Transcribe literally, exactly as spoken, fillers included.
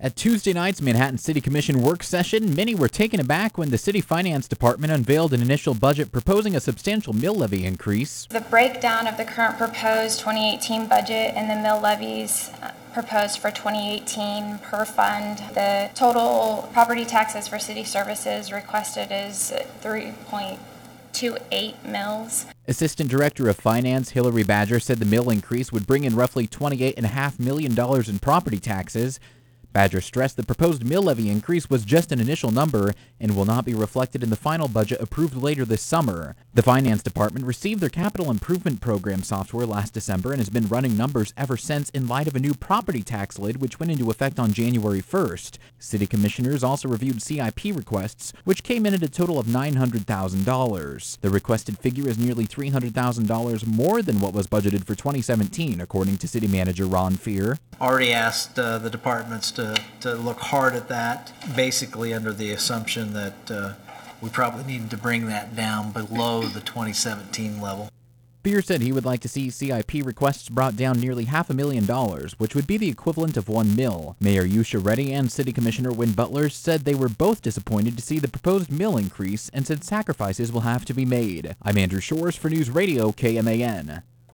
At Tuesday night's Manhattan City Commission work session, many were taken aback when the City Finance Department unveiled an initial budget proposing a substantial mill levy increase. The breakdown of the current proposed twenty eighteen budget and the mill levies proposed for twenty eighteen per fund. The total property taxes for city services requested is three point two eight mils. Assistant Director of Finance Hillary Badger said the mill increase would bring in roughly twenty-eight point five million dollars in property taxes. Badger stressed the proposed mill levy increase was just an initial number and will not be reflected in the final budget approved later this summer. The Finance Department received their Capital Improvement Program software last December and has been running numbers ever since in light of a new property tax lid which went into effect on January first. City Commissioners also reviewed C I P requests, which came in at a total of nine hundred thousand dollars. The requested figure is nearly three hundred thousand dollars more than what was budgeted for twenty seventeen, according to City Manager Ron Fear. Already asked uh, the departments to, to look hard at that, basically under the assumption that uh, we probably needed to bring that down below the twenty seventeen level. Fear said he would like to see C I P requests brought down nearly half a million dollars, which would be the equivalent of one mill. Mayor Yusha Reddy and City Commissioner Wynn Butler said they were both disappointed to see the proposed mill increase and said sacrifices will have to be made. I'm Andrew Shores for News Radio K M A N.